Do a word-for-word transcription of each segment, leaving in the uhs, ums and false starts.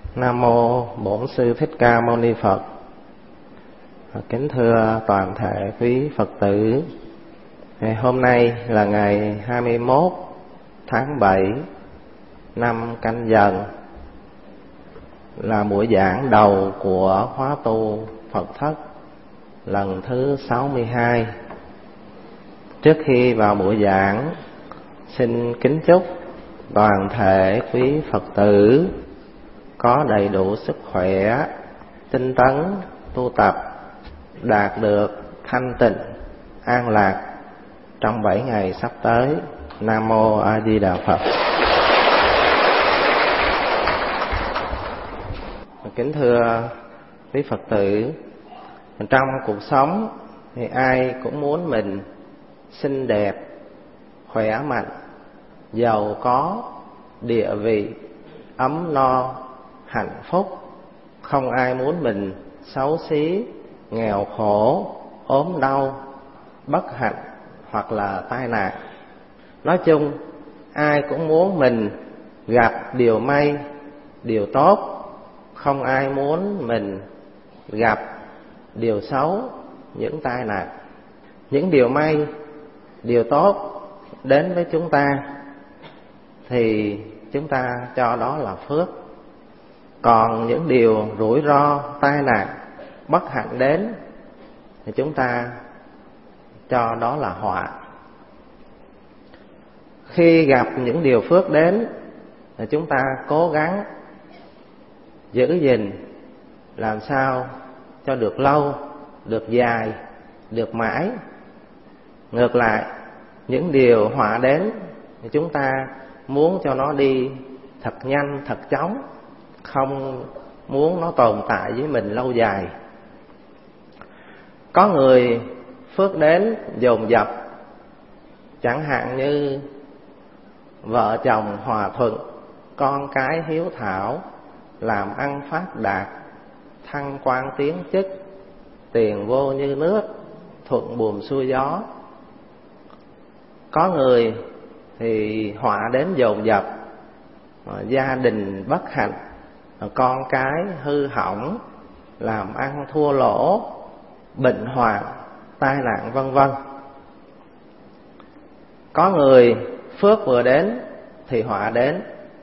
Nam mô Bổn Sư Thích Ca Mâu Ni Phật. Kính thưa toàn thể quý Phật tử, ngày hôm nay là ngày hai mươi mốt tháng bảy năm Canh Dần, là buổi giảng đầu của khóa tu Phật Thất lần thứ sáu mươi hai. Trước khi vào buổi giảng, xin kính chúc toàn thể quý Phật tử có đầy đủ sức khỏe, tinh tấn tu tập, đạt được thanh tịnh, an lạc trong bảy ngày sắp tới. Nam mô A Di Đà Phật. Kính thưa quý Phật tử, trong cuộc sống thì ai cũng muốn mình xinh đẹp, khỏe mạnh, giàu có, địa vị, ấm no, hạnh phúc. Không ai muốn mình xấu xí, nghèo khổ, ốm đau, bất hạnh hoặc là tai nạn. Nói chung, ai cũng muốn mình gặp điều may, điều tốt. Không ai muốn mình gặp điều xấu, những tai nạn. Những điều may, điều tốt đến với chúng ta thì chúng ta cho đó là phước. Còn những điều rủi ro, tai nạn, bất hạnh đến thì chúng ta cho đó là họa. Khi gặp những điều phước đến thì chúng ta cố gắng giữ gìn làm sao cho được lâu, được dài, được mãi. Ngược lại, những điều họa đến thì chúng ta muốn cho nó đi thật nhanh, thật chóng, không muốn nó tồn tại với mình lâu dài. Có người phước đến dồn dập, chẳng hạn như vợ chồng hòa thuận, con cái hiếu thảo, làm ăn phát đạt, thăng quan tiến chức, tiền vô như nước, thuận buồm xuôi gió. Có người thì họa đến dồn dập, gia đình bất hạnh, con cái hư hỏng, làm ăn thua lỗ, bệnh hoạn, tai nạn vân vân. Có người phước vừa đến thì họa đến.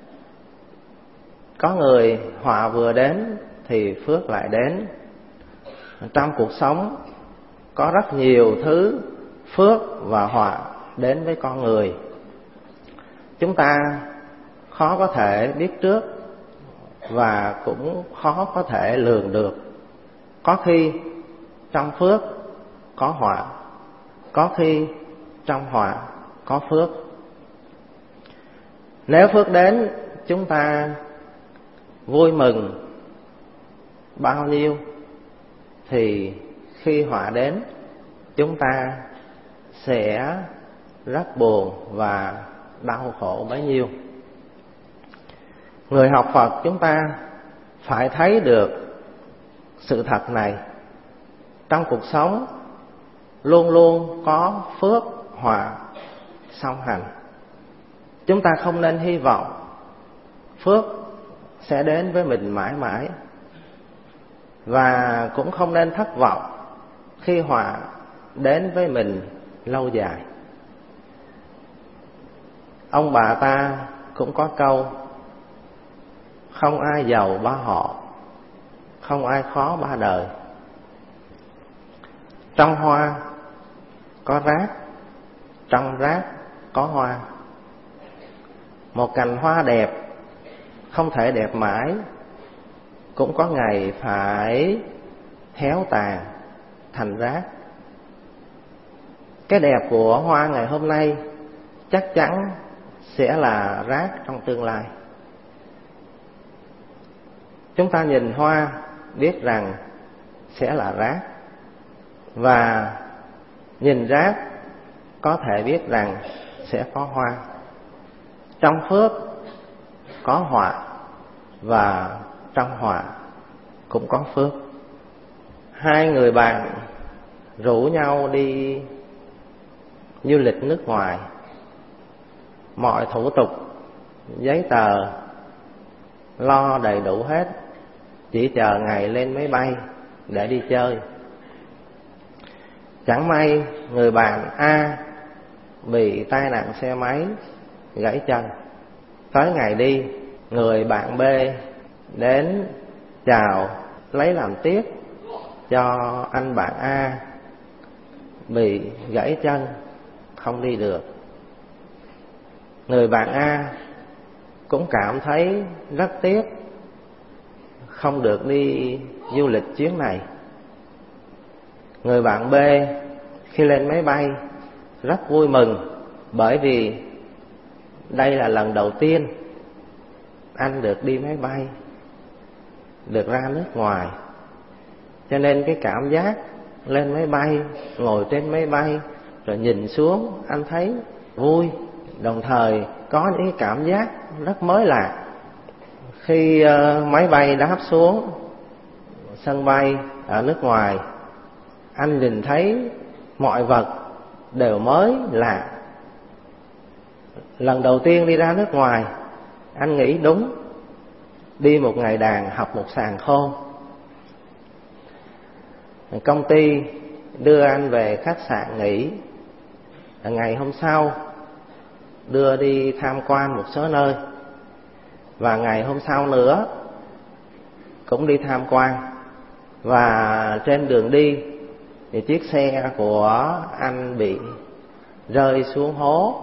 Có người họa vừa đến thì phước lại đến. Trong cuộc sống có rất nhiều thứ phước và họa đến với con người. Chúng ta khó có thể biết trước và cũng khó có thể lường được. Có khi trong phước có họa, có khi trong họa có phước. Nếu phước đến, chúng ta vui mừng bao nhiêu thì khi họa đến, chúng ta sẽ rất buồn và đau khổ bấy nhiêu. Người học Phật chúng ta phải thấy được sự thật này. Trong cuộc sống luôn luôn có phước họa song hành. Chúng ta không nên hy vọng phước sẽ đến với mình mãi mãi, và cũng không nên thất vọng khi họa đến với mình lâu dài. Ông bà ta cũng có câu: không ai giàu ba họ, không ai khó ba đời. Trong hoa có rác, trong rác có hoa. Một cành hoa đẹp không thể đẹp mãi, cũng có ngày phải héo tàn thành rác. Cái đẹp của hoa ngày hôm nay chắc chắn sẽ là rác trong tương lai. Chúng ta nhìn hoa biết rằng sẽ là rác, và nhìn rác có thể biết rằng sẽ có hoa. Trong phước có họa, và trong họa cũng có phước. Hai người bạn rủ nhau đi du lịch nước ngoài. Mọi thủ tục, giấy tờ lo đầy đủ hết, chỉ chờ ngày lên máy bay để đi chơi. Chẳng may người bạn A bị tai nạn xe máy gãy chân. Tới ngày đi, người bạn B đến chào lấy làm tiếc cho anh bạn A bị gãy chân không đi được. Người bạn A cũng cảm thấy rất tiếc không được đi du lịch chuyến này. Người bạn B khi lên máy bay rất vui mừng, bởi vì đây là lần đầu tiên anh được đi máy bay, được ra nước ngoài. Cho nên cái cảm giác lên máy bay, ngồi trên máy bay rồi nhìn xuống, anh thấy vui, đồng thời có những cảm giác rất mới lạ. Khi uh, máy bay đáp xuống sân bay ở nước ngoài, anh nhìn thấy mọi vật đều mới lạ. Lần đầu tiên đi ra nước ngoài, anh nghĩ đúng, đi một ngày đàn học một sàng khôn. Công ty đưa anh về khách sạn nghỉ. Ngày hôm sau đưa đi tham quan một số nơi, và ngày hôm sau nữa cũng đi tham quan. Và trên đường đi thì chiếc xe của anh bị rơi xuống hố,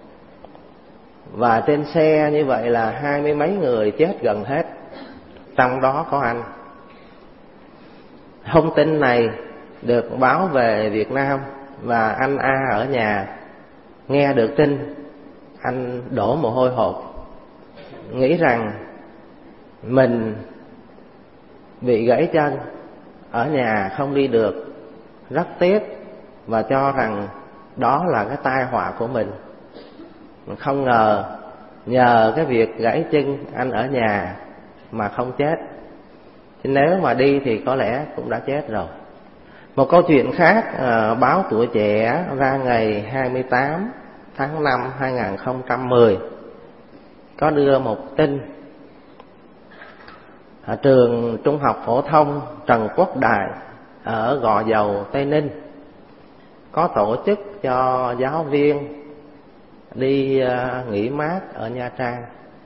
và trên xe như vậy là hai mươi mấy người chết gần hết, trong đó có anh. Thông tin này được báo về Việt Nam, và anh A ở nhà nghe được tin, anh đổ mồ hôi hột, nghĩ rằng mình bị gãy chân, ở nhà không đi được, rất tiếc, và cho rằng đó là cái tai họa của mình. Không ngờ nhờ cái việc gãy chân anh ở nhà mà không chết, chứ nếu mà đi thì có lẽ cũng đã chết rồi. Một câu chuyện khác, báo Tuổi Trẻ ra ngày hai mươi tám tháng năm hai nghìn không trăm mười có đưa một tin ở trường Trung học phổ thông Trần Quốc Đại ở Gò Dầu, Tây Ninh có tổ chức cho giáo viên đi nghỉ mát ở Nha Trang.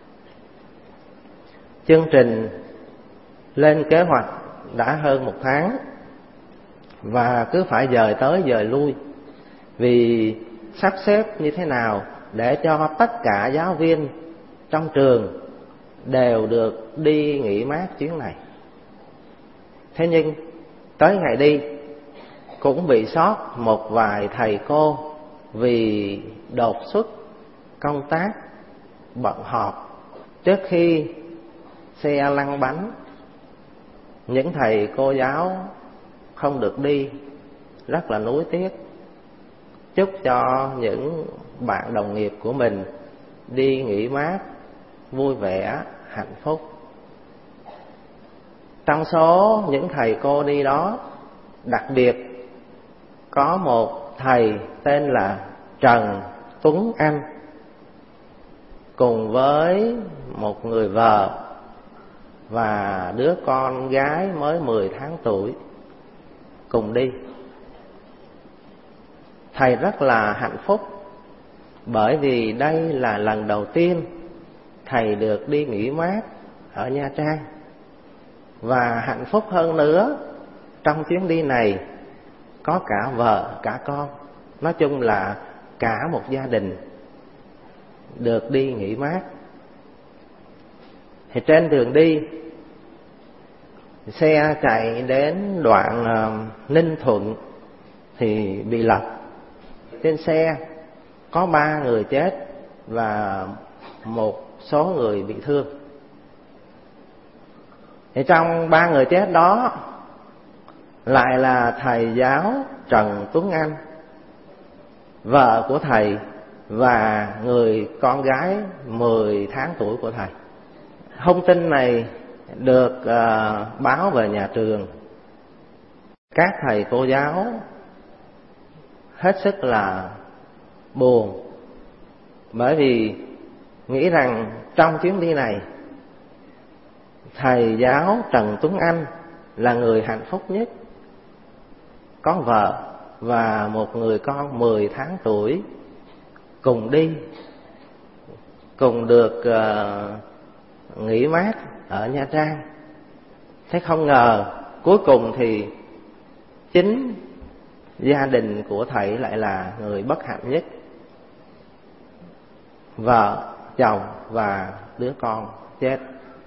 Chương trình lên kế hoạch đã hơn một tháng, và cứ phải dời tới dời lui, vì sắp xếp như thế nào để cho tất cả giáo viên trong trường đều được đi nghỉ mát chuyến này. Thế nhưng tới ngày đi cũng bị sót một vài thầy cô vì đột xuất công tác bận họp. Trước khi xe lăn bánh, những thầy cô giáo không được đi, rất là nuối tiếc. Chúc cho những bạn đồng nghiệp của mình đi nghỉ mát vui vẻ, hạnh phúc. Trong số những thầy cô đi đó, đặc biệt có một thầy tên là Trần Tuấn Anh, cùng với một người vợ và đứa con gái mới mười tháng tuổi cùng đi. Thầy rất là hạnh phúc, bởi vì đây là lần đầu tiên thầy được đi nghỉ mát ở Nha Trang. Và hạnh phúc hơn nữa, trong chuyến đi này có cả vợ, cả con, nói chung là cả một gia đình được đi nghỉ mát. Thì trên đường đi, xe chạy đến đoạn Ninh Thuận thì bị lật. Trên xe có ba người chết và một số người bị thương. Thì trong ba người chết đó lại là thầy giáo Trần Tuấn Anh, vợ của thầy và người con gái mười tháng tuổi của thầy. Thông tin này được uh, báo về nhà trường. Các thầy cô giáo hết sức là buồn, bởi vì nghĩ rằng trong chuyến đi này thầy giáo Trần Tuấn Anh là người hạnh phúc nhất, có vợ và một người con mười tháng tuổi, cùng đi, cùng được uh, nghỉ mát ở Nha Trang. Thế không ngờ cuối cùng thì chính gia đình của thầy lại là người bất hạnh nhất. Vợ, chồng và đứa con chết.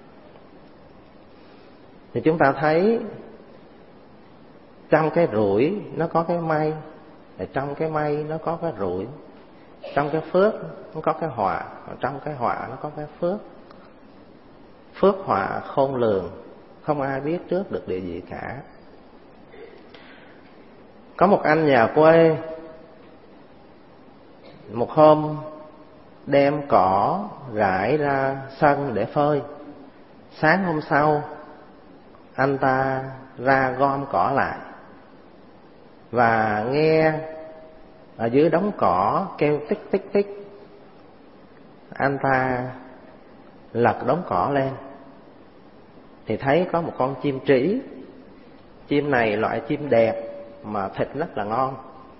Thì chúng ta thấy trong cái rủi nó có cái may, trong cái may nó có cái rủi, trong cái phước nó có cái họa, trong cái họa nó có cái phước. Phước họa khôn lường, không ai biết trước được điều gì cả. Có một anh nhà quê một hôm đem cỏ rải ra sân để phơi. Sáng hôm sau anh ta ra gom cỏ lại và nghe ở dưới đống cỏ kêu tích tích tích. Anh ta lật đống cỏ lên thì thấy có một con chim trĩ. Chim này loại chim đẹp mà thịt rất là ngon.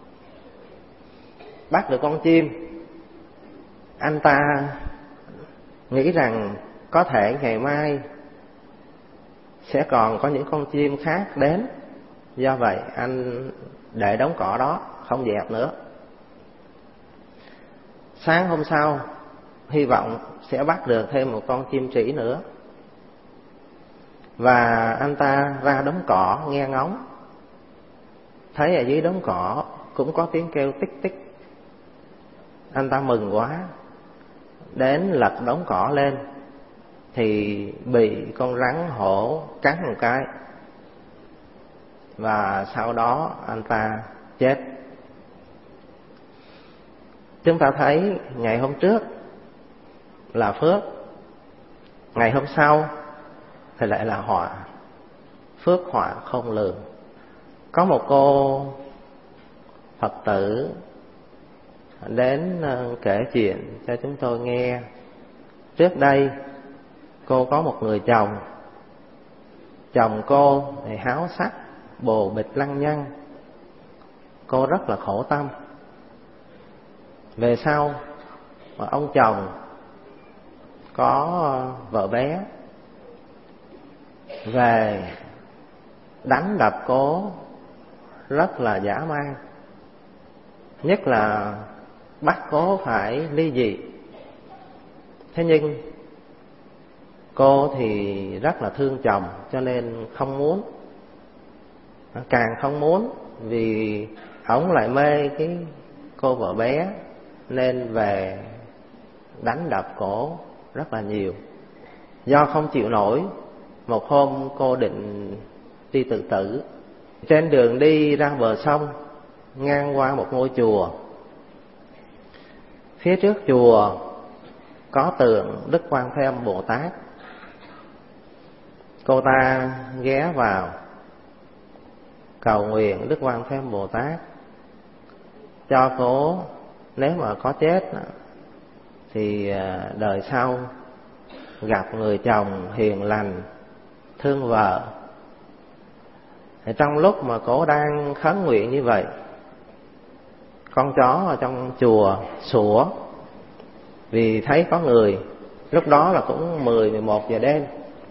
Bắt được con chim, anh ta nghĩ rằng có thể ngày mai sẽ còn có những con chim khác đến. Do vậy anh để đống cỏ đó không dẹp nữa. Sáng hôm sau hy vọng sẽ bắt được thêm một con chim trĩ nữa, và anh ta ra đống cỏ nghe ngóng. Thấy ở dưới đống cỏ cũng có tiếng kêu tích tích. Anh ta mừng quá, đến lật đống cỏ lên thì bị con rắn hổ cắn một cái, và sau đó anh ta chết. Chúng ta thấy ngày hôm trước là phước, ngày hôm sau thì lại là họa. Phước họa không lường. Có một cô Phật tử đến kể chuyện cho chúng tôi nghe. Trước đây cô có một người chồng. Chồng cô thì háo sắc, bồ bịch lăng nhăng. Cô rất là khổ tâm. Về sau mà ông chồng có vợ bé, về đánh đập cô rất là dã man, nhất là bắt cô phải ly dị. Thế nhưng cô thì rất là thương chồng, cho nên không muốn, càng không muốn, vì ổng lại mê cái cô vợ bé, nên về đánh đập cổ rất là nhiều. Do không chịu nổi, một hôm cô định đi tự tử. Trên đường đi ra bờ sông, ngang qua một ngôi chùa. Phía trước chùa có tượng Đức Quan Thế Âm Bồ Tát. Cô ta ghé vào cầu nguyện Đức Quan Thế Âm Bồ Tát cho cô, nếu mà có chết thì đời sau gặp người chồng hiền lành, thương vợ. Thì trong lúc mà cô đang khấn nguyện như vậy, con chó ở trong chùa sủa vì thấy có người. Lúc đó là cũng mười, mười một giờ đêm.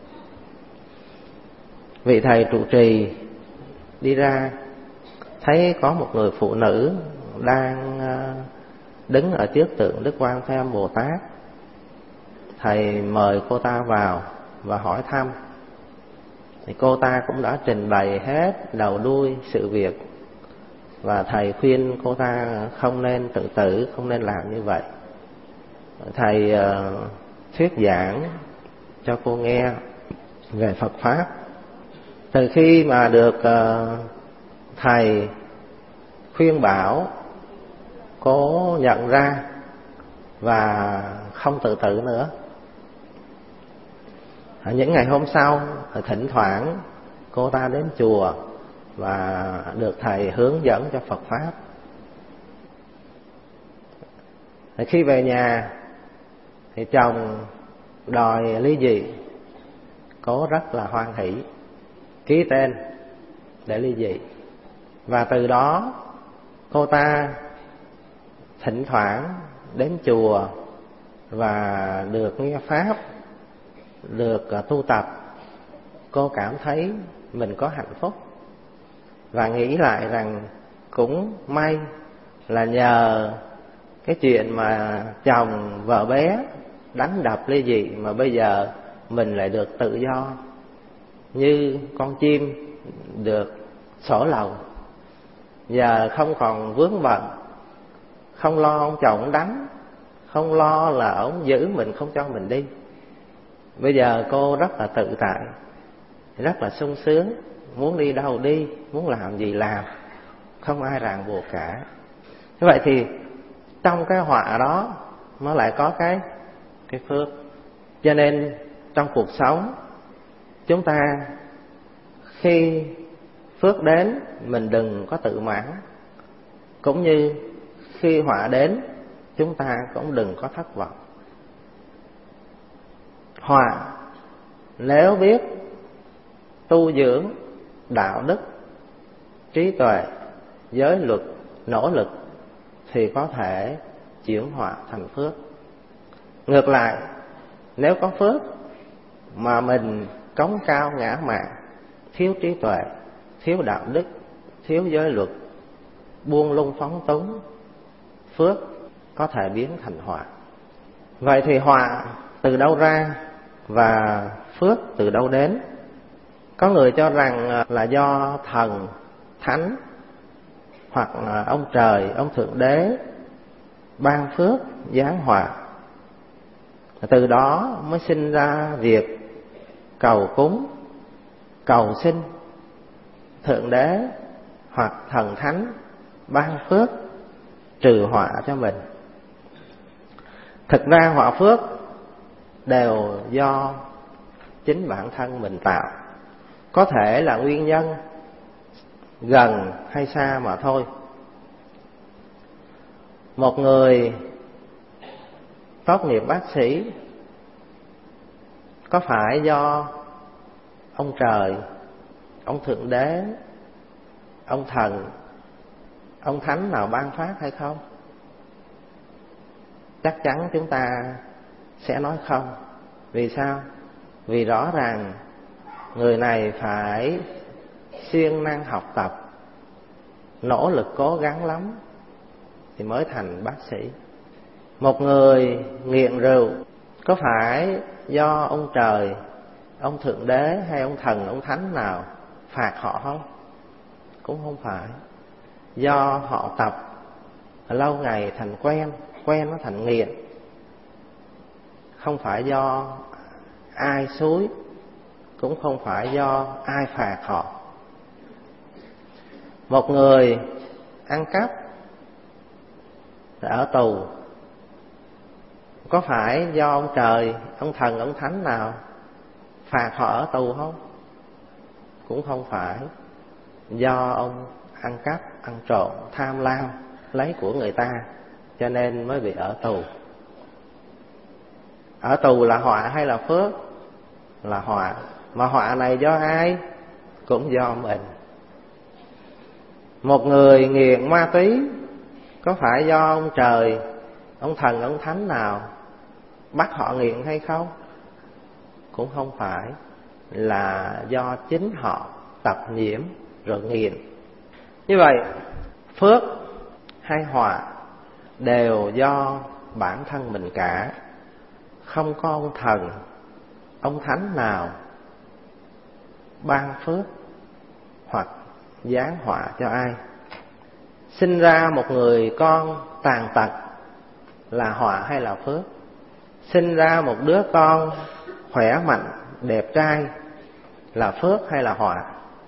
Vị thầy trụ trì đi ra, thấy có một người phụ nữ đang đứng ở trước tượng Đức Quan Thế Âm Bồ Tát. Thầy mời cô ta vào và hỏi thăm. Thì cô ta cũng đã trình bày hết đầu đuôi sự việc, và thầy khuyên cô ta không nên tự tử, không nên làm như vậy. Thầy uh, thuyết giảng cho cô nghe về Phật Pháp. Từ khi mà được uh, thầy khuyên bảo, cô nhận ra và không tự tử nữa. Ở những ngày hôm sau, thỉnh thoảng cô ta đến chùa và được thầy hướng dẫn cho Phật Pháp. Khi về nhà thì chồng đòi ly dị. cô rất là hoan hỷ ký tên để ly dị. Và từ đó cô ta thỉnh thoảng đến chùa và được nghe pháp, được tu tập. Cô cảm thấy mình có hạnh phúc và nghĩ lại rằng cũng may là nhờ cái chuyện mà chồng vợ bé đánh đập ly dị mà bây giờ mình lại được tự do, như con chim được xỏ lồng. Giờ không còn vướng bận, không lo ông chồng đánh, không lo là ông giữ mình không cho mình đi. Bây giờ cô rất là tự tại, rất là sung sướng, muốn đi đâu đi, muốn làm gì làm, không ai ràng buộc cả. Như vậy thì trong cái họa đó nó lại có cái cái phước. Cho nên trong cuộc sống chúng ta khi phước đến mình đừng có tự mãn, cũng như khi họa đến chúng ta cũng đừng có thất vọng. Họa nếu biết tu dưỡng đạo đức, trí tuệ, giới luật, nỗ lực thì có thể chuyển họa thành phước. Ngược lại, nếu có phước mà mình cống cao ngã mạn, thiếu trí tuệ, thiếu đạo đức, thiếu giới luật, buông lung phóng túng, phước có thể biến thành họa. Vậy thì họa từ đâu ra và phước từ đâu đến? Có người cho rằng là do thần, thánh hoặc là ông trời, ông Thượng Đế ban phước giáng họa. Từ đó mới sinh ra việc cầu cúng, cầu xin Thượng Đế hoặc thần thánh ban phước trừ họa cho mình. Thực ra họa phước đều do chính bản thân mình tạo, có thể là nguyên nhân gần hay xa mà thôi. Một người tốt nghiệp bác sĩ có phải do ông trời, ông Thượng Đế, ông thần, ông thánh nào ban phát hay không? Chắc chắn chúng ta sẽ nói không. Vì sao? Vì rõ ràng người này phải siêng năng học tập, nỗ lực cố gắng lắm thì mới thành bác sĩ. Một người nghiện rượu có phải do ông trời, ông Thượng Đế hay ông thần, ông thánh nào phạt họ không? Cũng không phải. Do họ tập lâu ngày thành quen, quen nó thành nghiện. Không phải do ai xúi, cũng không phải do ai phạt họ. Một người ăn cắp ở tù có phải do ông trời, ông thần, ông thánh nào phạt họ ở tù không? Cũng không phải. Do ông ăn cắp, ăn trộm, tham lam, lấy của người ta cho nên mới bị ở tù. Ở tù là họa hay là phước? Là họa. Mà họa này do ai? Cũng do mình. Một người nghiện ma túy có phải do ông trời, ông thần, ông thánh nào bắt họ nghiện hay không? Cũng không phải. Là do chính họ tập nhiễm rồi nghiện. Như vậy phước hay họa đều do bản thân mình cả. Không có ông thần, ông thánh nào ban phước hoặc giáng họa cho ai. Sinh ra một người con tàn tật là họa hay là phước? Sinh ra một đứa con khỏe mạnh, đẹp trai là phước hay là họa?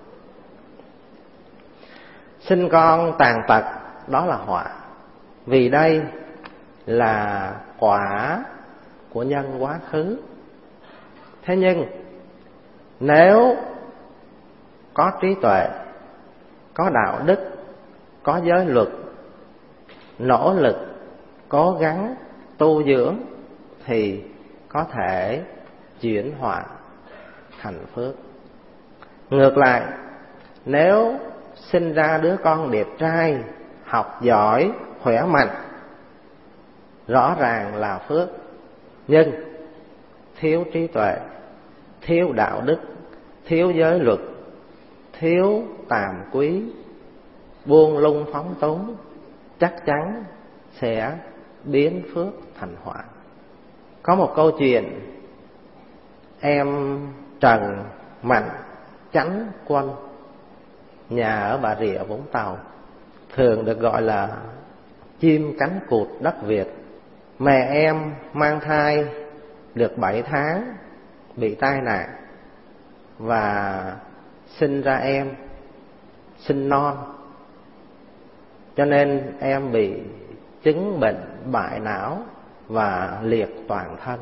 Sinh con tàn tật đó là họa. Vì đây là quả của nhân quá khứ. Thế nhưng nếu có trí tuệ, có đạo đức, có giới luật, nỗ lực, cố gắng, tu dưỡng thì có thể chuyển họa thành phước. Ngược lại, nếu sinh ra đứa con đẹp trai, học giỏi, khỏe mạnh, rõ ràng là phước, nhưng thiếu trí tuệ, thiếu đạo đức, thiếu giới luật, thiếu tàm quý, buông lung phóng túng, chắc chắn sẽ biến phước thành họa. Có một câu chuyện, em Trần Mạnh Chánh Quân, nhà ở Bà Rịa Vũng Tàu, thường được gọi là chim cánh cụt đất Việt. Mẹ em mang thai được bảy tháng bị tai nạn và sinh ra em sinh non, cho nên em bị chứng bệnh bại não và liệt toàn thân.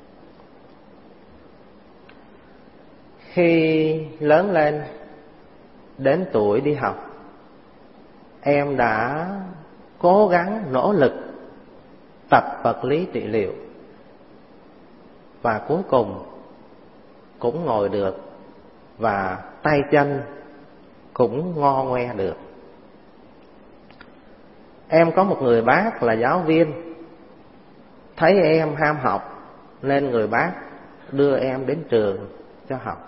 Khi lớn lên đến tuổi đi học, em đã cố gắng nỗ lực tập vật lý trị liệu và cuối cùng cũng ngồi được và tay chân cũng ngo ngoe được. Em có một người bác là giáo viên, thấy em ham học nên người bác đưa em đến trường cho học.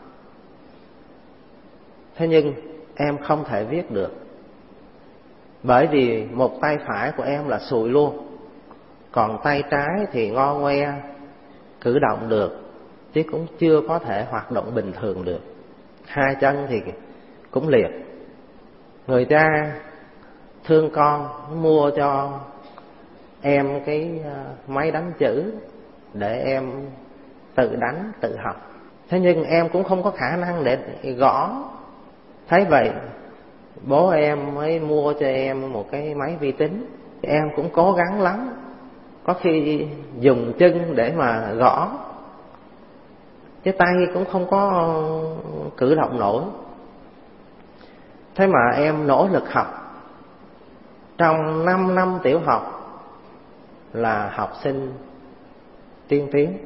Thế nhưng em không thể viết được, bởi vì một tay phải của em là sụi luôn, còn tay trái thì ngo ngoe cử động được, chứ cũng chưa có thể hoạt động bình thường được. Hai chân thì cũng liệt. Người cha thương con mua cho em cái máy đánh chữ để em tự đánh tự học. Thế nhưng em cũng không có khả năng để gõ. Thấy vậy, bố em mới mua cho em một cái máy vi tính. Em cũng cố gắng lắm, có khi dùng chân để mà gõ, chứ tay cũng không có cử động nổi. Thế mà em nỗ lực học. Trong năm năm tiểu học là học sinh tiên tiến.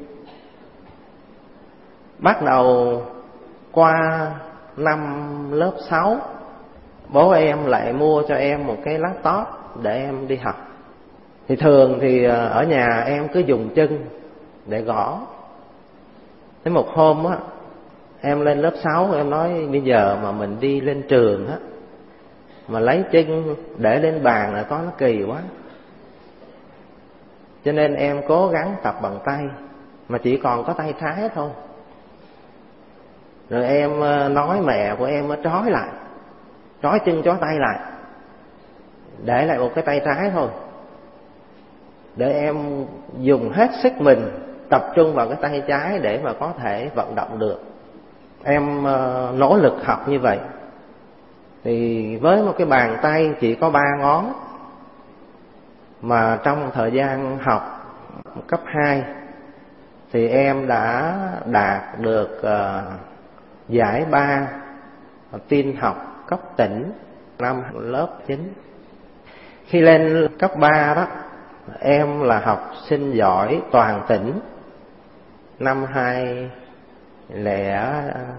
Bắt đầu qua năm lớp sáu, bố em lại mua cho em một cái laptop để em đi học. Thì thường thì ở nhà em cứ dùng chân để gõ. Thế một hôm á, em lên lớp sáu, em nói bây giờ mà mình đi lên trường á, mà lấy chân để lên bàn là có nó kỳ quá. Cho nên em cố gắng tập bằng tay, mà chỉ còn có tay trái thôi. Rồi em nói mẹ của em trói lại, trói chân trói tay lại, để lại một cái tay trái thôi, để em dùng hết sức mình tập trung vào cái tay trái để mà có thể vận động được. Em nỗ lực học như vậy. Thì với một cái bàn tay chỉ có ba ngón, mà trong thời gian học cấp hai thì em đã đạt được uh, giải ba tin học cấp tỉnh năm lớp chín. Khi lên cấp ba đó, em là học sinh giỏi toàn tỉnh năm hai lẻ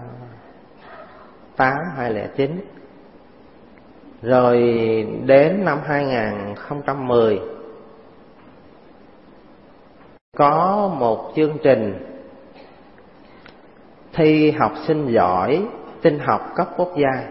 tám, hai lẻ chín. Rồi đến năm hai nghìn không trăm mười có một chương trình thi học sinh giỏi tin học cấp quốc gia.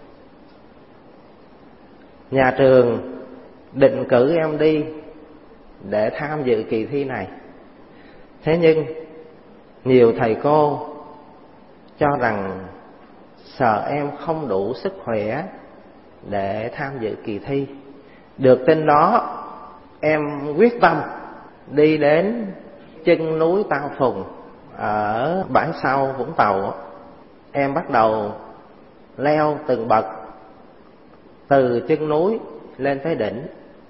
Nhà trường định cử em đi để tham dự kỳ thi này. Thế nhưng nhiều thầy cô cho rằng sợ em không đủ sức khỏe để tham dự kỳ thi. Được tin đó, em quyết tâm đi đến chân núi Tao Phùng ở bãi sau Vũng Tàu. Em bắt đầu leo từng bậc từ chân núi lên tới đỉnh,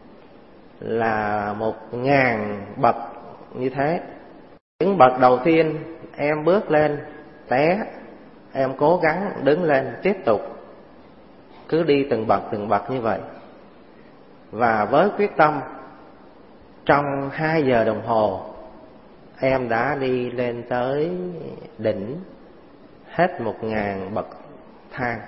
là một ngàn bậc như thế. Những bậc đầu tiên em bước lên té, em cố gắng đứng lên tiếp tục, cứ đi từng bậc từng bậc như vậy. Và với quyết tâm, trong hai giờ đồng hồ em đã đi lên tới đỉnh hết một ngàn bậc thang.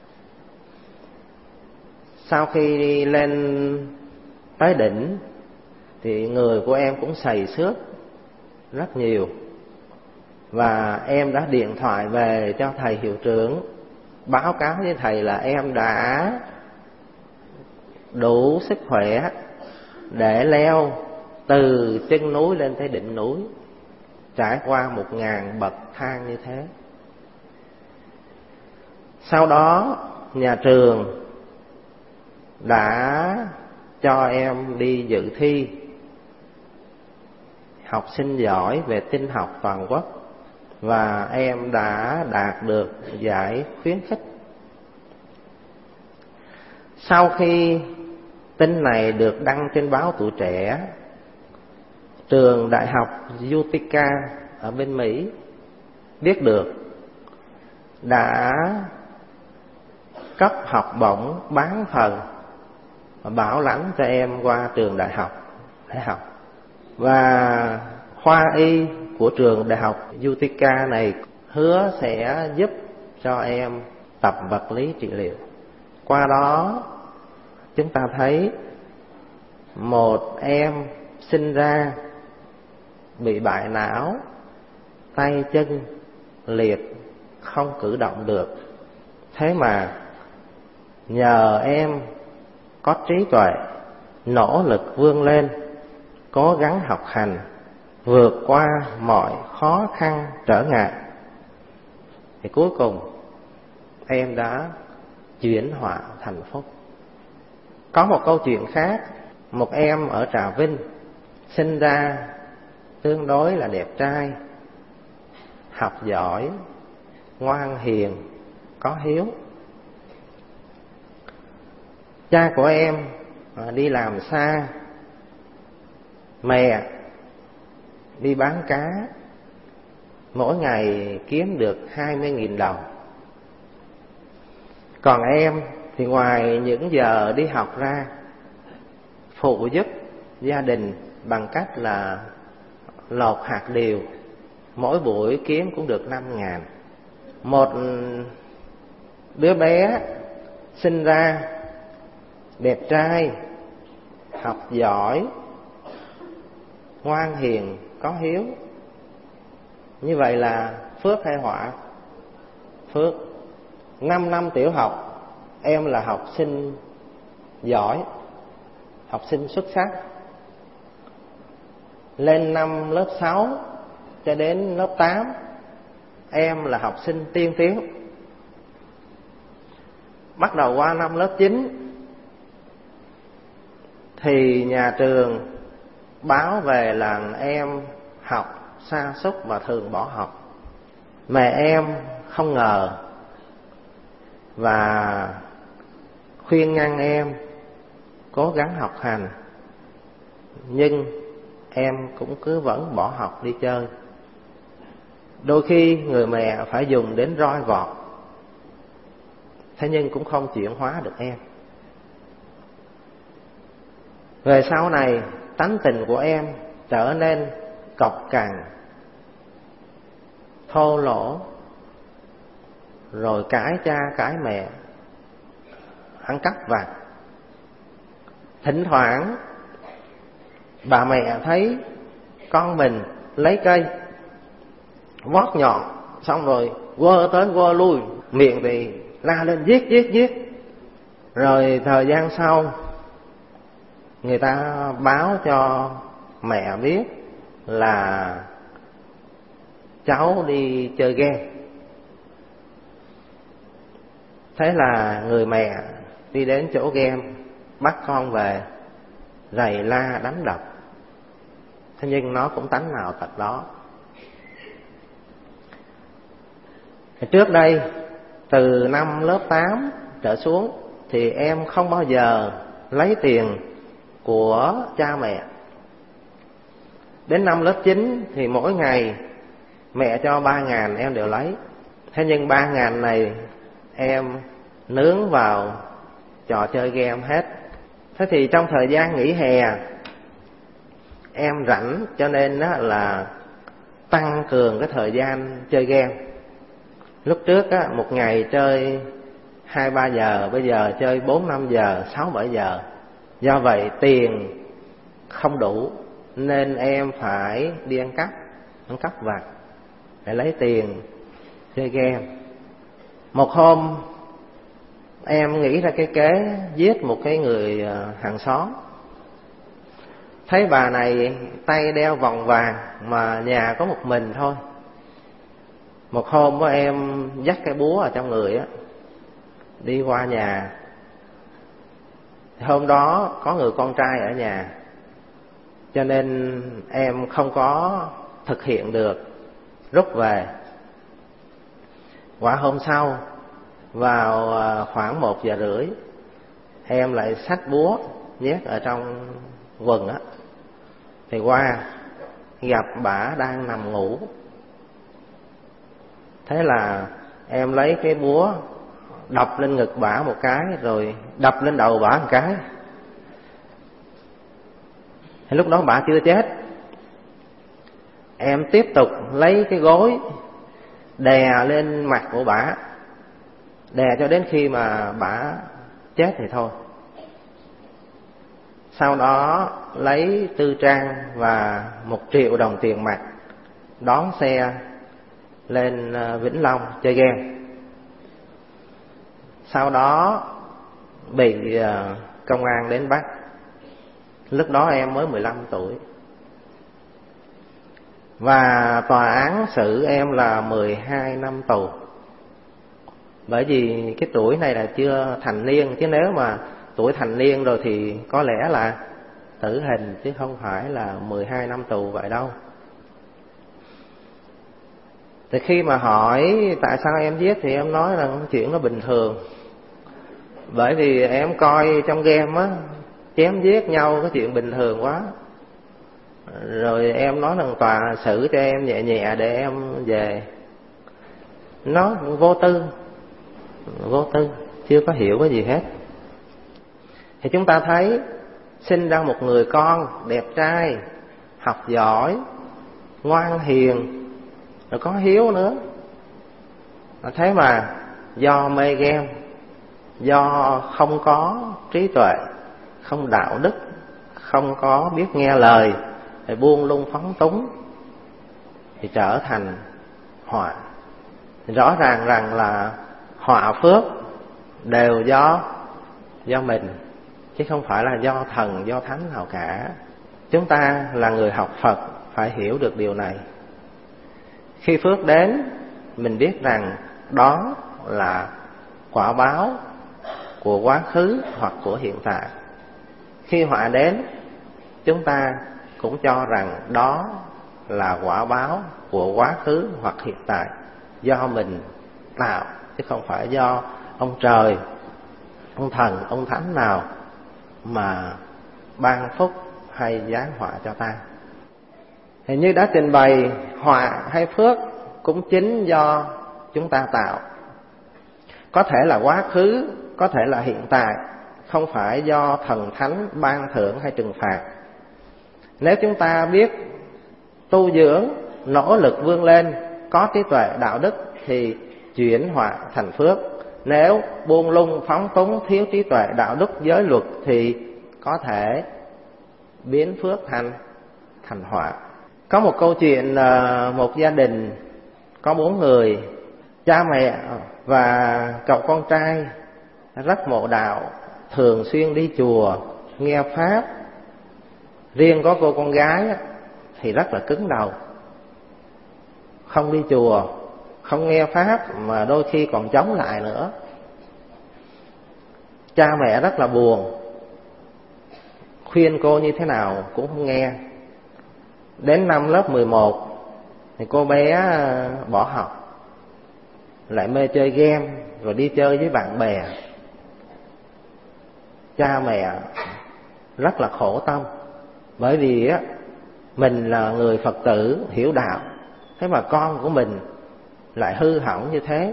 Sau khi đi lên tới đỉnh thì người của em cũng sầy xước rất nhiều, và em đã điện thoại về cho thầy hiệu trưởng báo cáo với thầy là em đã đủ sức khỏe để leo từ chân núi lên tới đỉnh núi, trải qua một ngàn bậc thang như thế. Sau đó nhà trường đã cho em đi dự thi học sinh giỏi về tin học toàn quốc, và em đã đạt được giải khuyến khích. Sau khi tin này được đăng trên báo Tuổi Trẻ, trường đại học Utica ở bên Mỹ biết được, đã cấp học bổng bán phần bảo lãnh cho em qua trường đại học để học. Và khoa y của trường đại học Utica này hứa sẽ giúp cho em tập vật lý trị liệu. Qua đó chúng ta thấy một em sinh ra bị bại não, tay chân liệt, không cử động được. Thế mà nhờ em có trí tuệ, nỗ lực vươn lên, cố gắng học hành, vượt qua mọi khó khăn trở ngại, thì cuối cùng em đã chuyển họa thành phúc. Có một câu chuyện khác, một em ở Trà Vinh sinh ra tương đối là đẹp trai, học giỏi, ngoan hiền, có hiếu. Cha của em đi làm xa, mẹ đi bán cá, mỗi ngày kiếm được hai mươi nghìn đồng. Còn em thì ngoài những giờ đi học ra, phụ giúp gia đình bằng cách là lột hạt điều, mỗi buổi kiếm cũng được năm ngàn. Một đứa bé sinh ra đẹp trai, học giỏi, ngoan hiền, có hiếu, như vậy là phước hay họa? Phước. Năm năm tiểu học em là học sinh giỏi, học sinh xuất sắc. Lên năm lớp sáu cho đến lớp tám em là học sinh tiên tiến. Bắt đầu qua năm lớp chín thì nhà trường báo về là em học sa sút và thường bỏ học. Mẹ em không ngờ và khuyên ngăn em cố gắng học hành, nhưng em cũng cứ vẫn bỏ học đi chơi. Đôi khi người mẹ phải dùng đến roi vọt, thế nhưng cũng không chuyển hóa được em. Về sau này tánh tình của em trở nên cọc cằn, thô lỗ, rồi cãi cha cãi mẹ, ăn cắp vặt. Thỉnh thoảng bà mẹ thấy con mình lấy cây vót nhọn, xong rồi quơ tới quơ lui, miệng thì la lên giết giết giết. Rồi thời gian sau người ta báo cho mẹ biết là cháu đi chơi game. Thế là người mẹ đi đến chỗ game, bắt con về giày la đánh đập. Thế nhưng nó cũng tánh nào tật đó. Trước đây từ năm lớp tám trở xuống thì em không bao giờ lấy tiền của cha mẹ. Đến năm lớp chín thì mỗi ngày mẹ cho ba ngàn em đều lấy. Thế nhưng ba ngàn này em nướng vào trò chơi game hết. Thế thì trong thời gian nghỉ hè em rảnh, cho nên là tăng cường cái thời gian chơi game. Lúc trước á, một ngày chơi hai ba giờ, bây giờ chơi bốn năm giờ, sáu bảy giờ. Do vậy tiền không đủ nên em phải đi ăn cắp, ăn cắp vặt để lấy tiền chơi game. Một hôm em nghĩ ra cái kế giết một cái người hàng xóm. Thấy bà này tay đeo vòng vàng mà nhà có một mình thôi. Một hôm á, em dắt cái búa ở trong người á, đi qua nhà. Hôm đó có người con trai ở nhà, cho nên em không có thực hiện được, rút về. Qua hôm sau, vào khoảng một giờ rưỡi, em lại xách búa nhét ở trong quần á, thì qua gặp bả đang nằm ngủ. Thế là em lấy cái búa đập lên ngực bả một cái, rồi đập lên đầu bả một cái. Thì lúc đó bả chưa chết. Em tiếp tục lấy cái gối đè lên mặt của bả, đè cho đến khi mà bả chết thì thôi. Sau đó lấy tư trang và một triệu đồng tiền mặt, đón xe lên Vĩnh Long chơi game. Sau đó bị công an đến bắt. Lúc đó em mới mười lăm tuổi. Và tòa án xử em là mười hai năm tù. Bởi vì cái tuổi này là chưa thành niên, chứ nếu mà tuổi thành niên rồi thì có lẽ là tử hình, chứ không phải là mười hai năm tù vậy đâu. Thì khi mà hỏi tại sao em giết thì em nói rằng chuyện nó bình thường. Bởi vì em coi trong game á, chém giết nhau cái chuyện bình thường quá. Rồi em nói rằng tòa xử cho em nhẹ nhẹ để em về. Nó vô tư, vô tư, chưa có hiểu cái gì hết. Thì chúng ta thấy sinh ra một người con đẹp trai, học giỏi, ngoan hiền, rồi có hiếu nữa. Thế mà do mê game, do không có trí tuệ, không đạo đức, không có biết nghe lời, thì buông lung phóng túng, thì trở thành họa. Thì rõ ràng rằng là họa phước đều do do mình, chứ không phải là do thần, do thánh nào cả. Chúng ta là người học Phật phải hiểu được điều này. Khi phước đến, mình biết rằng đó là quả báo của quá khứ hoặc của hiện tại. Khi họa đến, chúng ta cũng cho rằng đó là quả báo của quá khứ hoặc hiện tại, do mình tạo, chứ không phải do ông trời, ông thần, ông thánh nào mà ban phúc hay giáng họa cho ta. Thì như đã trình bày, họa hay phước cũng chính do chúng ta tạo. Có thể là quá khứ, có thể là hiện tại, không phải do thần thánh ban thưởng hay trừng phạt. Nếu chúng ta biết tu dưỡng, nỗ lực vươn lên, có trí tuệ đạo đức thì chuyển họa thành phước. Nếu buông lung phóng túng, thiếu trí tuệ đạo đức giới luật thì có thể biến phước thành thành họa. Có một câu chuyện, một gia đình có bốn người, cha mẹ và cậu con trai rất mộ đạo, thường xuyên đi chùa nghe pháp. Riêng có cô con gái thì rất là cứng đầu, không đi chùa, không nghe pháp, mà đôi khi còn chống lại nữa. Cha mẹ rất là buồn, khuyên cô như thế nào cũng không nghe. Đến năm lớp mười một thì cô bé bỏ học, lại mê chơi game, rồi đi chơi với bạn bè. Cha mẹ rất là khổ tâm, bởi vì á mình là người Phật tử hiểu đạo, thế mà con của mình lại hư hỏng như thế.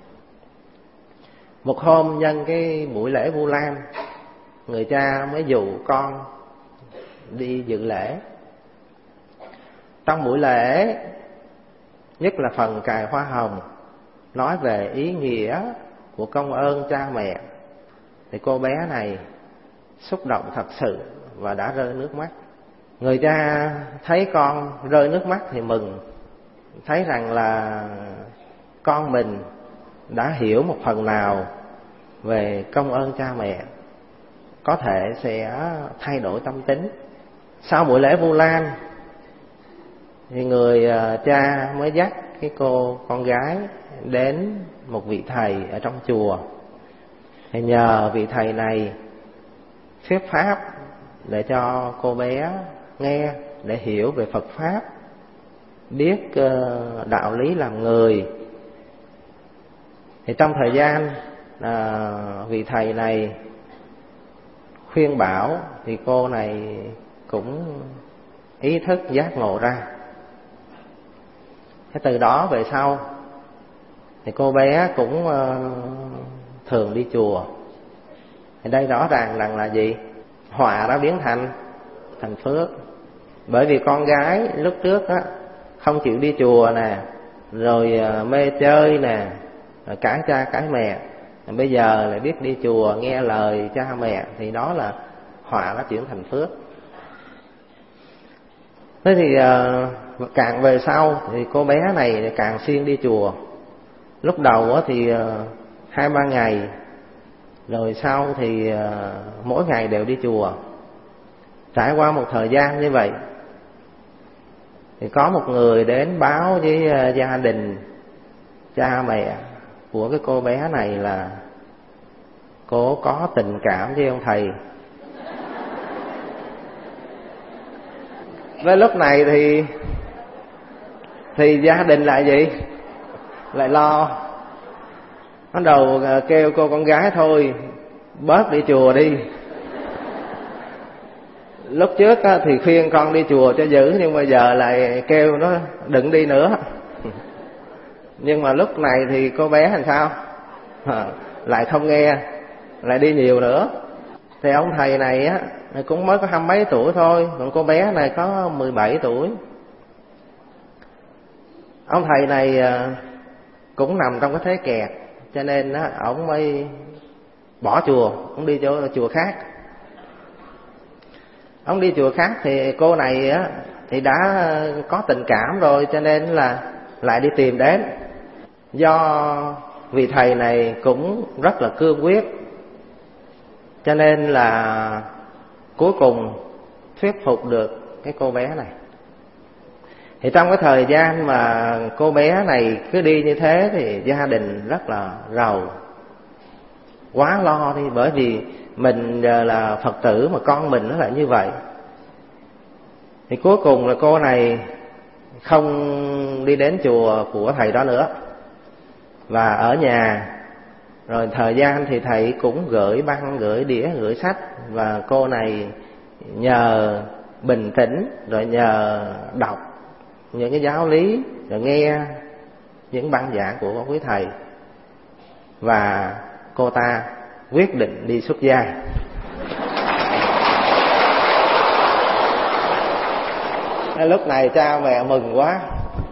Một hôm nhân cái buổi lễ Vu Lan, người cha mới dụ con đi dự lễ. Trong buổi lễ, nhất là phần cài hoa hồng, nói về ý nghĩa của công ơn cha mẹ, thì cô bé này xúc động thật sự và đã rơi nước mắt. Người cha thấy con rơi nước mắt thì mừng, thấy rằng là con mình đã hiểu một phần nào về công ơn cha mẹ, có thể sẽ thay đổi tâm tính. Sau buổi lễ Vu Lan thì người cha mới dắt cái cô con gái đến một vị thầy ở trong chùa. Thì nhờ vị thầy này thuyết pháp để cho cô bé nghe, để hiểu về Phật pháp, biết đạo lý làm người. Thì trong thời gian à, vị thầy này khuyên bảo thì cô này cũng ý thức giác ngộ ra. Thế từ đó về sau thì cô bé cũng uh, thường đi chùa. Thì đây rõ ràng rằng là gì? Họa đã biến thành thành phước. Bởi vì con gái lúc trước á không chịu đi chùa nè, rồi uh, mê chơi nè, rồi cãi cha cãi mẹ, rồi bây giờ lại biết đi chùa nghe lời cha mẹ, thì đó là họa đã chuyển thành phước. Thế thì uh, càng về sau thì cô bé này càng siêng đi chùa. Lúc đầu thì uh, hai ba ngày, rồi sau thì uh, mỗi ngày đều đi chùa. Trải qua một thời gian như vậy thì có một người đến báo với uh, gia đình cha mẹ của cái cô bé này là cô có tình cảm với ông thầy. Với lúc này thì thì gia đình lại gì? Lại lo. Bắt đầu kêu cô con gái thôi bớt đi chùa đi. Lúc trước thì khuyên con đi chùa cho giữ, nhưng mà giờ lại kêu nó đừng đi nữa. Nhưng mà lúc này thì cô bé làm sao? À, lại không nghe, lại đi nhiều nữa. Thì ông thầy này á cũng mới có hai mấy tuổi thôi, còn cô bé này có mười bảy tuổi. Ông thầy này cũng nằm trong cái thế kẹt, cho nên á ổng mới bỏ chùa, ổng đi chỗ chùa khác. Ông đi chùa khác thì cô này á thì đã có tình cảm rồi, cho nên là lại đi tìm đến. Do vị thầy này cũng rất là cương quyết, cho nên là cuối cùng thuyết phục được cái cô bé này. Thì trong cái thời gian mà cô bé này cứ đi như thế thì gia đình rất là rầu, quá lo đi. Bởi vì mình là Phật tử mà con mình nó lại như vậy. Thì cuối cùng là cô này không đi đến chùa của thầy đó nữa, và ở nhà. Rồi thời gian thì thầy cũng gửi băng, gửi đĩa, gửi sách, và cô này nhờ bình tĩnh, rồi nhờ đọc những cái giáo lý, rồi nghe những băng giảng của quý thầy, và cô ta quyết định đi xuất gia. Lúc này cha mẹ mừng quá.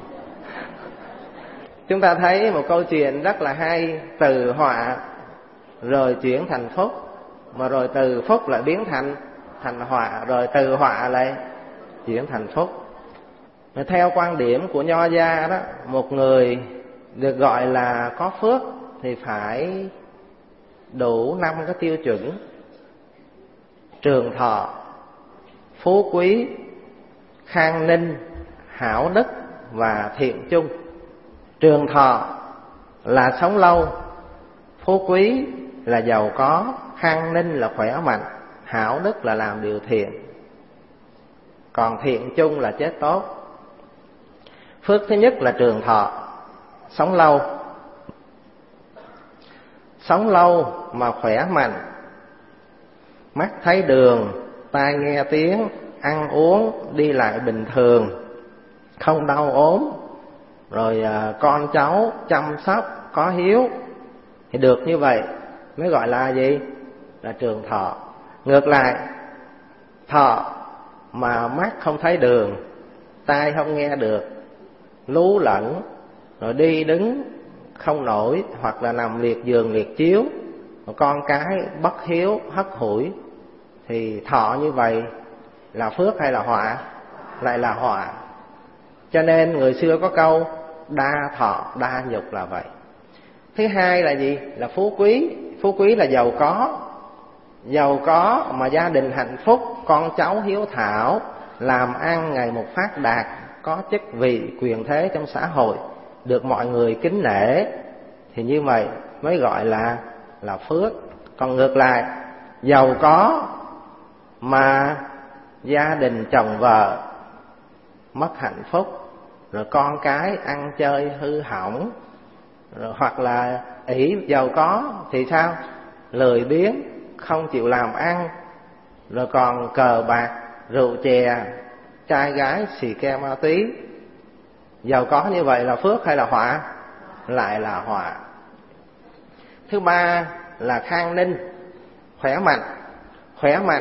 Chúng ta thấy một câu chuyện rất là hay, từ họa rồi chuyển thành phúc, mà rồi từ phúc lại biến thành thành họa, rồi từ họa lại chuyển thành phúc. Theo quan điểm của Nho gia đó, một người được gọi là có phước thì phải đủ năm cái tiêu chuẩn: trường thọ, phú quý, khang ninh, hảo đức và thiện chung. Trường thọ là sống lâu, phú quý là giàu có, khang ninh là khỏe mạnh, hảo đức là làm điều thiện, còn thiện chung là chết tốt. Phước thứ nhất là trường thọ, sống lâu. Sống lâu mà khỏe mạnh, mắt thấy đường, tai nghe tiếng, ăn uống đi lại bình thường, không đau ốm, rồi con cháu chăm sóc có hiếu, thì được như vậy mới gọi là gì? Là trường thọ. Ngược lại, thọ mà mắt không thấy đường, tai không nghe được, lú lẫn, rồi đi đứng không nổi, hoặc là nằm liệt giường liệt chiếu, con cái bất hiếu hất hủi, thì thọ như vậy là phước hay là họa? Lại là họa. Cho nên người xưa có câu đa thọ đa nhục là vậy. Thứ hai là gì? Là phú quý. Phú quý là giàu có. Giàu có mà gia đình hạnh phúc, con cháu hiếu thảo, làm ăn ngày một phát đạt, có chức vị quyền thế trong xã hội, được mọi người kính nể, thì như vậy mới gọi là là phước. Còn ngược lại, giàu có mà gia đình chồng vợ mất hạnh phúc, rồi con cái ăn chơi hư hỏng, rồi hoặc là ỷ giàu có thì sao? Lười biếng, không chịu làm ăn, rồi còn cờ bạc, rượu chè, trai gái, xì ke ma túy. Giàu có như vậy là phước hay là họa? Lại là họa. Thứ ba là khang ninh, khỏe mạnh. Khỏe mạnh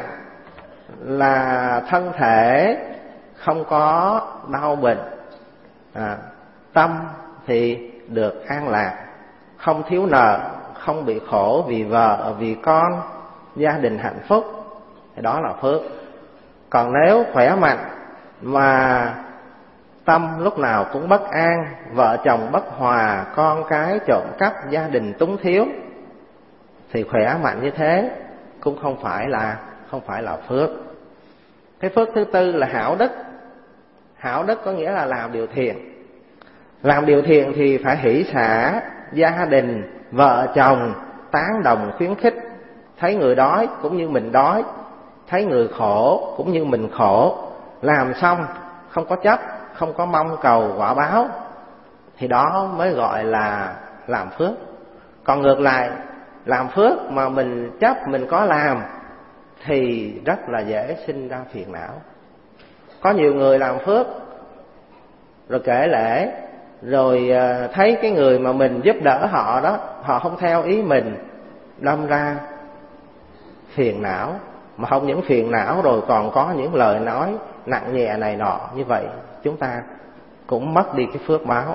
là thân thể không có đau bệnh, à, tâm thì được an lạc, không thiếu nợ, không bị khổ vì vợ, vì con, gia đình hạnh phúc, thì đó là phước. Còn nếu khỏe mạnh mà tâm lúc nào cũng bất an, vợ chồng bất hòa, con cái trộm cắp, gia đình túng thiếu, thì khỏe mạnh như thế cũng không phải là không phải là phước. Cái phước thứ tư là hảo đức. Hảo đức có nghĩa là làm điều thiện. Làm điều thiện thì phải hỷ xả, gia đình, vợ chồng tán đồng khuyến khích, thấy người đói cũng như mình đói, thấy người khổ cũng như mình khổ, làm xong không có chấp, không có mong cầu quả báo, thì đó mới gọi là làm phước. Còn ngược lại, làm phước mà mình chấp mình có làm thì rất là dễ sinh ra phiền não. Có nhiều người làm phước rồi kể lể, rồi thấy cái người mà mình giúp đỡ họ đó, họ không theo ý mình, đâm ra phiền não. Mà không những phiền não rồi còn có những lời nói nặng nhẹ này nọ, như vậy chúng ta cũng mất đi cái phước báo.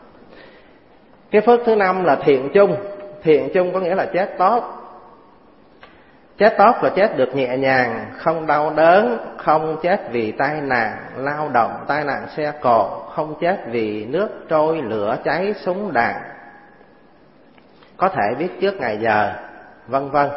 Cái phước thứ năm là thiện chung. Thiện chung có nghĩa là chết tốt. Chết tốt là chết được nhẹ nhàng, không đau đớn, không chết vì tai nạn lao động, tai nạn xe cộ, không chết vì nước trôi, lửa cháy, súng đạn, có thể biết trước ngày giờ, vân vân.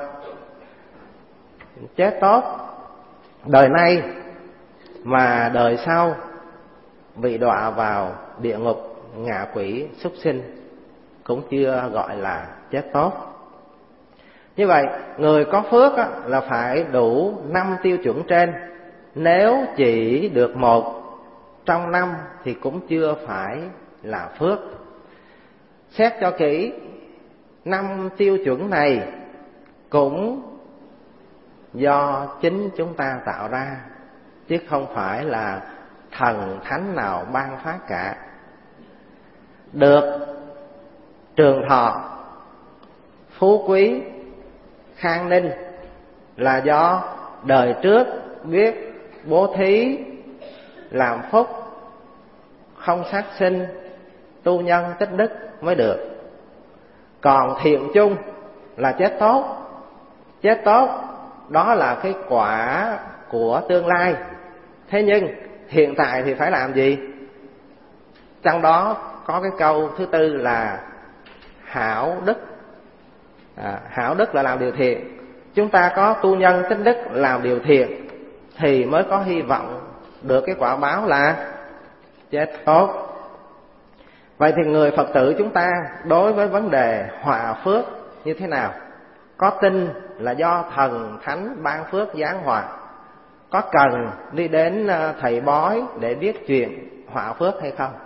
Chết tốt đời nay mà đời sau bị đọa vào địa ngục, ngạ quỷ, súc sinh cũng chưa gọi là chết tốt. Như vậy, người có phước á, là phải đủ năm tiêu chuẩn trên. Nếu chỉ được một trong năm thì cũng chưa phải là phước. Xét cho kỹ, năm tiêu chuẩn này cũng do chính chúng ta tạo ra, chứ không phải là thần thánh nào ban phát cả. Được trường thọ, phú quý, khang ninh là do đời trước biết bố thí, làm phúc, không sát sinh, tu nhân tích đức mới được. Còn thiện chung là chết tốt. Chết tốt đó là cái quả của tương lai. Thế nhưng hiện tại thì phải làm gì? Trong đó có cái câu thứ tư là hảo đức. À, hảo đức là làm điều thiện. Chúng ta có tu nhân tích đức, làm điều thiện thì mới có hy vọng được cái quả báo là chết tốt. Vậy thì người Phật tử chúng ta đối với vấn đề họa phước như thế nào? Có tin là do thần thánh ban phước giáng họa? Có cần đi đến thầy bói để biết chuyện họa phước hay không?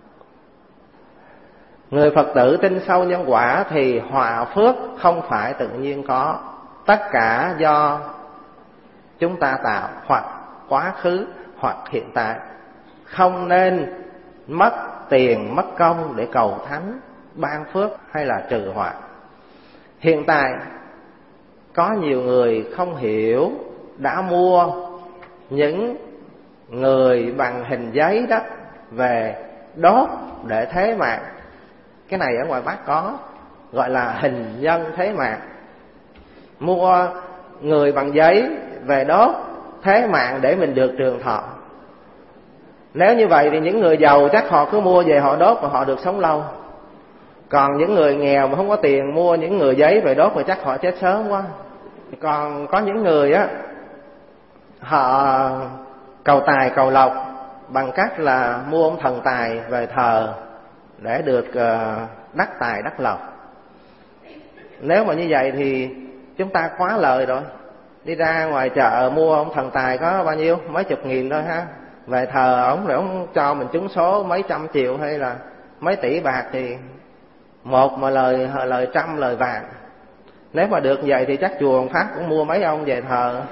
Người Phật tử tin sâu nhân quả thì họa phước không phải tự nhiên có. Tất cả do chúng ta tạo, hoặc quá khứ hoặc hiện tại. Không nên mất tiền mất công để cầu thánh ban phước hay là trừ họa. Hiện tại có nhiều người không hiểu, đã mua những người bằng hình giấy đó về đốt để thế mạng. Cái này ở ngoài Bắc có, gọi là hình nhân thế mạng. Mua người bằng giấy về đốt thế mạng để mình được trường thọ. Nếu như vậy thì những người giàu chắc họ cứ mua về họ đốt và họ được sống lâu. Còn những người nghèo mà không có tiền mua những người giấy về đốt thì chắc họ chết sớm quá. Còn có những người á, họ cầu tài cầu lộc bằng cách là mua ông thần tài về thờ để được đắc tài đắc lộc. Nếu mà như vậy thì chúng ta quá lời rồi. Đi ra ngoài chợ mua ông thần tài có bao nhiêu? Mấy chục nghìn thôi ha. Về thờ ổng rồi ổng cho mình trúng số mấy trăm triệu hay là mấy tỷ bạc thì một mà lời lời trăm lời vàng. Nếu mà được vậy thì chắc chùa Phát cũng mua mấy ông về thờ.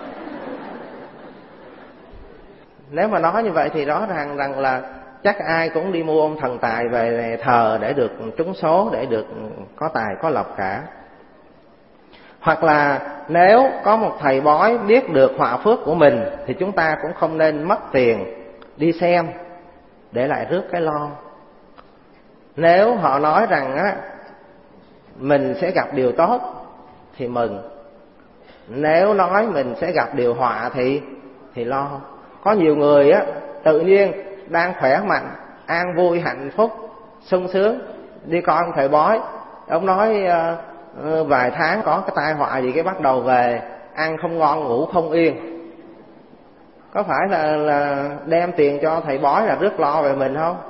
Nếu mà nói như vậy thì rõ ràng rằng là chắc ai cũng đi mua ông thần tài về thờ để được trúng số, để được có tài có lộc cả. Hoặc là nếu có một thầy bói biết được họa phước của mình thì chúng ta cũng không nên mất tiền đi xem để lại rước cái lo. Nếu họ nói rằng á, mình sẽ gặp điều tốt thì mừng. Nếu nói mình sẽ gặp điều họa thì thì lo. Có nhiều người á, tự nhiên đang khỏe mạnh, an vui, hạnh phúc, sung sướng, đi coi ông thầy bói. Ông nói uh, vài tháng có cái tai họa gì cái bắt đầu về ăn không ngon ngủ không yên. Có phải là, là đem tiền cho thầy bói là rước lo về mình không?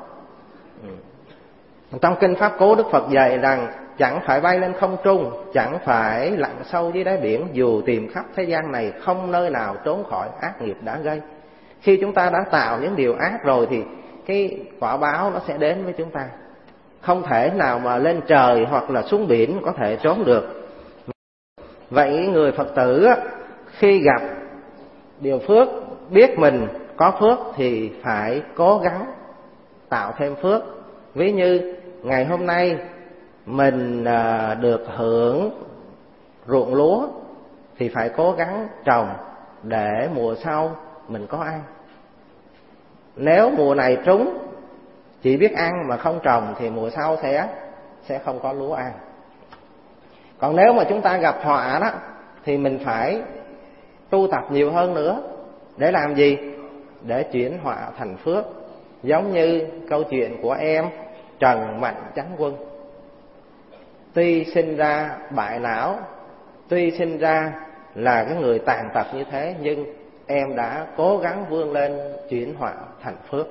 Trong Kinh Pháp Cú Đức Phật dạy rằng chẳng phải bay lên không trung, chẳng phải lặn sâu dưới đáy biển, dù tìm khắp thế gian này không nơi nào trốn khỏi ác nghiệp đã gây. Khi chúng ta đã tạo những điều ác rồi thì cái quả báo nó sẽ đến với chúng ta. Không thể nào mà lên trời hoặc là xuống biển có thể trốn được. Vậy người Phật tử khi gặp điều phước, biết mình có phước thì phải cố gắng tạo thêm phước. Ví như ngày hôm nay mình được hưởng ruộng lúa thì phải cố gắng trồng để mùa sau mình có ăn. Nếu mùa này trúng chỉ biết ăn mà không trồng thì mùa sau sẽ sẽ không có lúa ăn. Còn nếu mà chúng ta gặp họa đó thì mình phải tu tập nhiều hơn nữa. Để làm gì? Để chuyển họa thành phước. Giống như câu chuyện của em Trần Mạnh Chánh Quân. Tuy sinh ra bại não, tuy sinh ra là cái người tàn tật như thế, nhưng em đã cố gắng vươn lên chuyển họa thành phước.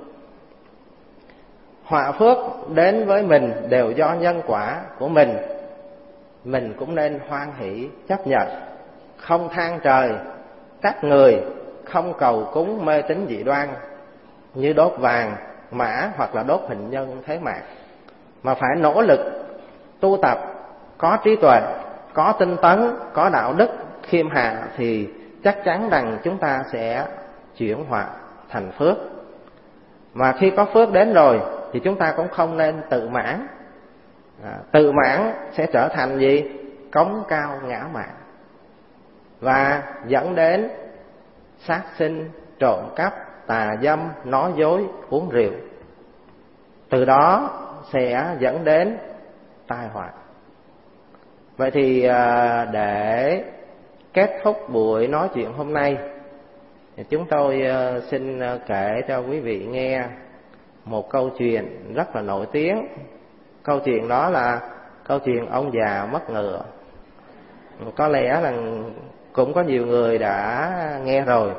Họa phước đến với mình đều do nhân quả của mình. Mình cũng nên hoan hỷ chấp nhận, không than trời trách người, không cầu cúng mê tín dị đoan như đốt vàng mã hoặc là đốt hình nhân thế mạng, mà phải nỗ lực tu tập, có trí tuệ, có tinh tấn, có đạo đức khiêm hạ thì chắc chắn rằng chúng ta sẽ chuyển hóa thành phước. Mà khi có phước đến rồi thì chúng ta cũng không nên tự mãn. À, tự mãn sẽ trở thành gì? Cống cao ngã mạn, và dẫn đến sát sinh, trộm cắp, tà dâm, nói dối, uống rượu. Từ đó sẽ dẫn đến tai họa. Vậy thì để kết thúc buổi nói chuyện hôm nay, chúng tôi xin kể cho quý vị nghe một câu chuyện rất là nổi tiếng. Câu chuyện đó là câu chuyện ông già mất ngựa. Có lẽ là cũng có nhiều người đã nghe rồi.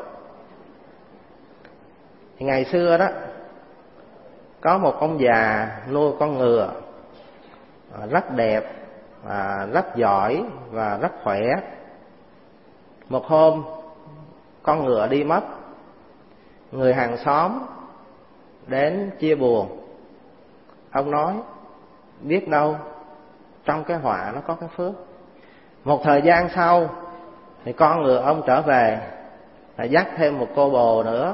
Thì ngày xưa đó, có một ông già nuôi con ngựa rất đẹp, rất giỏi và rất khỏe. Một hôm con ngựa đi mất, người hàng xóm đến chia buồn. Ông nói biết đâu trong cái họa nó có cái phước. Một thời gian sau thì con ngựa ông trở về, là dắt thêm một cô bồ nữa.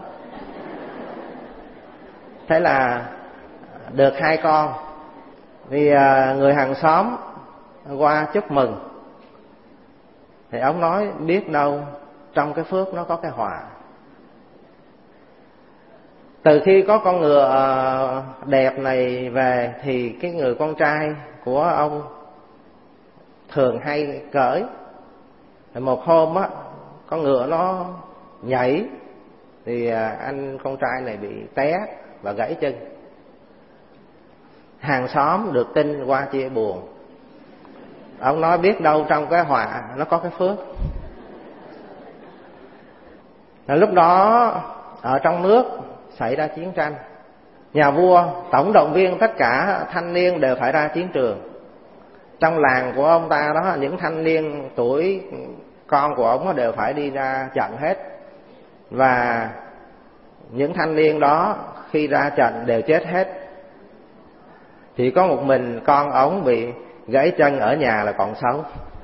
Thế là được hai con. Vì người hàng xóm qua chúc mừng, thì ông nói biết đâu trong cái phước nó có cái họa. Từ khi có con ngựa đẹp này về thì cái người con trai của ông thường hay cởi. Một hôm á, con ngựa nó nhảy thì anh con trai này bị té và gãy chân. Hàng xóm được tin qua chia buồn. Ông nói biết đâu trong cái họa nó có cái phước. Lúc đó ở trong nước xảy ra chiến tranh, nhà vua tổng động viên tất cả thanh niên đều phải ra chiến trường. Trong làng của ông ta đó, những thanh niên tuổi con của ông đều phải đi ra trận hết. Và những thanh niên đó khi ra trận đều chết hết. Chỉ có một mình con ông bị gãy chân ở nhà là còn sống.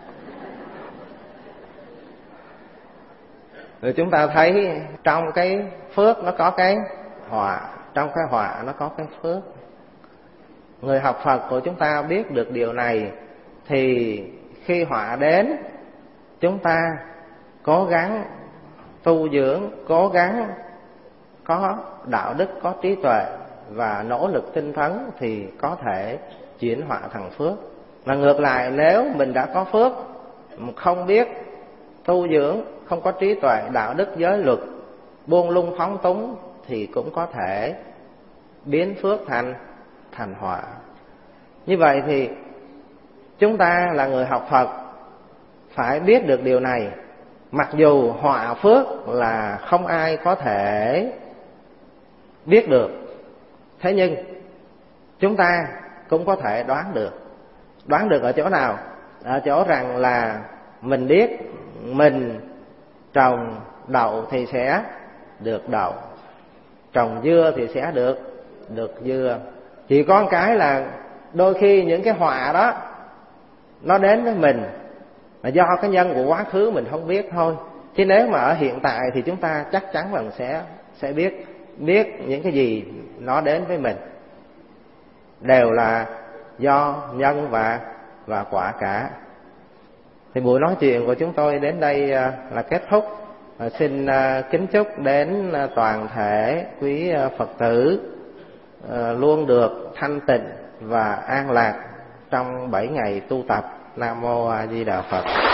Rồi chúng ta thấy trong cái phước nó có cái họa, trong cái họa nó có cái phước. Người học Phật của chúng ta biết được điều này thì khi họa đến, chúng ta cố gắng tu dưỡng, cố gắng có đạo đức, có trí tuệ và nỗ lực tinh tấn thì có thể chuyển họa thành phước. Mà ngược lại, nếu mình đã có phước, không biết tu dưỡng, không có trí tuệ, đạo đức, giới luật, buông lung phóng túng thì cũng có thể biến phước thành thành họa. Như vậy thì chúng ta là người học Phật phải biết được điều này. Mặc dù họa phước là không ai có thể biết được, thế nhưng chúng ta cũng có thể đoán được. Đoán được ở chỗ nào? Ở chỗ rằng là mình biết mình trồng đậu thì sẽ được đậu, trồng dưa thì sẽ được được dưa. Chỉ có một cái là đôi khi những cái họa đó nó đến với mình là do cái nhân của quá khứ mình không biết thôi. Chứ nếu mà ở hiện tại thì chúng ta chắc chắn là sẽ sẽ biết biết những cái gì nó đến với mình đều là do nhân và và quả cả. Thì buổi nói chuyện của chúng tôi đến đây là kết thúc. Xin kính chúc đến toàn thể quý Phật tử luôn được thanh tịnh và an lạc trong bảy ngày tu tập. Nam mô A Di Đà Phật.